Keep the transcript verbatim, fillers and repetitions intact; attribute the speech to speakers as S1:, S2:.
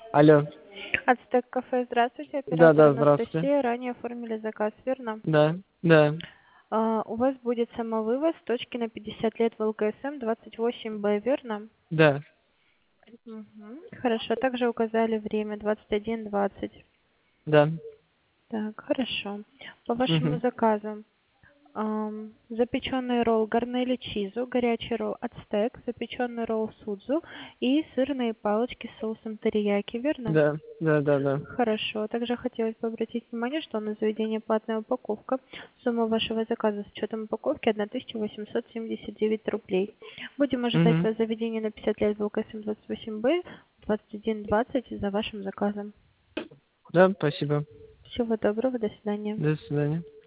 S1: Алло.
S2: Ацтек кафе, здравствуйте,
S1: Да,
S2: оператор
S1: да, здравствуйте.
S2: Анастасия. Ранее оформили заказ, верно?
S1: Да, да,
S2: А, у вас будет самовывоз с точки на пятьдесят лет в ЛКСМ двадцать восемь Б, верно?
S1: да.
S2: Мгм. Хорошо, также указали время двадцать один двадцать.
S1: Да.
S2: Так, хорошо. По вашему
S1: Мгм.
S2: заказу ам, запеченный ролл гарнели чизу, горячий ролл ацтек, запеченный ролл судзу и сырные палочки с соусом терияки, верно?
S1: Да, да, да, да.
S2: Хорошо. Также хотелось бы обратить внимание, что на заведение платная упаковка. Сумма вашего заказа с учетом упаковки тысяча восемьсот семьдесят девять рублей. Будем ожидать
S1: Мгм.
S2: вас в заведении на пятьдесят лет в ЛКСМ двадцать восемь Б двадцать один двадцать за вашим заказом.
S1: Да, спасибо.
S2: Всего доброго, до свидания.
S1: До свидания.